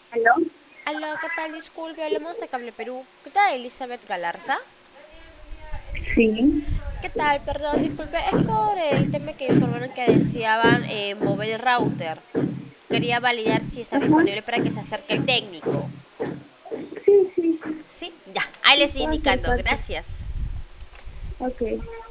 ¿Aló? Aló, ¿qué tal? Disculpe, hablamos de Cable Perú. ¿Qué tal, Elizabeth Galarza? Sí. ¿Qué tal? Perdón, disculpe, es por el tema que informaron que deseaban mover el router. Quería validar si está Ajá. disponible para que se acerque el técnico. Sí, sí, ¿Sí? Ya, ahí sí, les estoy puedo indicando. acercarte. Gracias. Ok.